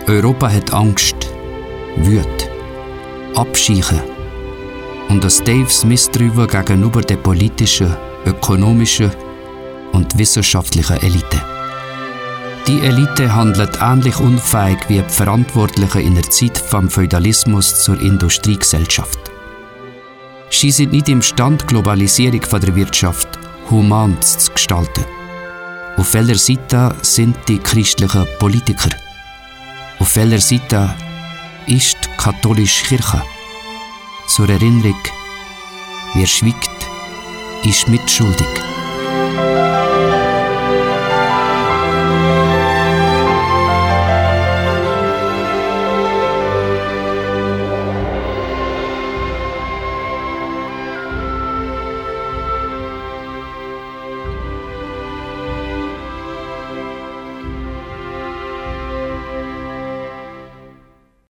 Europa hat Angst, Wut, Abscheichen und ein tiefes Misstrauen gegenüber der politischen, ökonomischen und wissenschaftlichen Elite. Die Elite handelt ähnlich unfähig wie die Verantwortlichen in der Zeit vom Feudalismus zur Industriegesellschaft. Sie sind nicht imstande, die Globalisierung der Wirtschaft human zu gestalten. Auf welcher Seite sind die christlichen Politiker? Auf welcher Seite ist die katholische Kirche? Zur Erinnerung, wer schweigt, ist mitschuldig.